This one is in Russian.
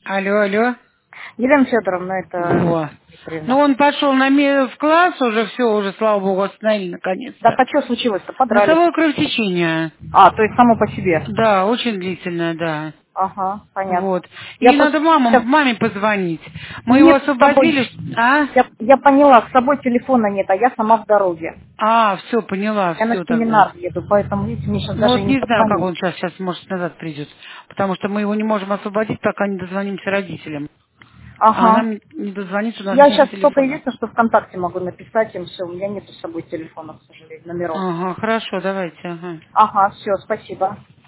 Алло, алло. Елена Федоровна, это... Во. Ну, он пошел в класс уже, все, уже, слава богу, остановили Так, наконец-то. а что случилось-то? Подрались? Носовое кровотечение. А, то есть само по себе. Да, очень длительное, да. Ага, понятно. Вот. Я И просто... надо маме позвонить. Мы его Нет с собой... освободили, а? Я поняла, с собой телефона нет, а я сама в дороге. А, все, поняла, Я на все тогда. семинар еду, поэтому, видите, мне сейчас Ну даже и вот не не знаю, как позвонить. он сейчас, может, назад придет. Потому что мы его не можем освободить, пока не дозвонимся родителям. А Ага. нам не дозвониться, у нас Я же нет сейчас только телефона. единственное, что ВКонтакте могу написать им все. У меня нет с собой телефона, к сожалению, номеров. Ага, хорошо, давайте, ага. Ага, все, спасибо.